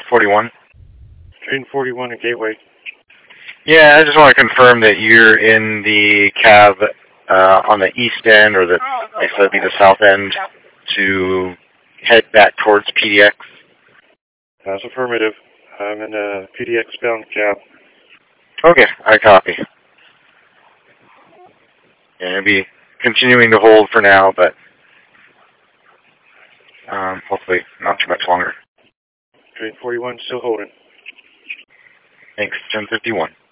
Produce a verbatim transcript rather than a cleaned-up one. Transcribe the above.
forty-one. Train forty-one at Gateway. Yeah, I just want to confirm that you're in the cab uh, on the east end, or the, I guess that'd be the south end, to head back towards P D X. That's affirmative. I'm in a P D X bound cab. Okay, I copy. Yeah, I'll be continuing to hold for now, but um, hopefully not too much longer. Train forty-one still holding. Thanks, ten fifty-one.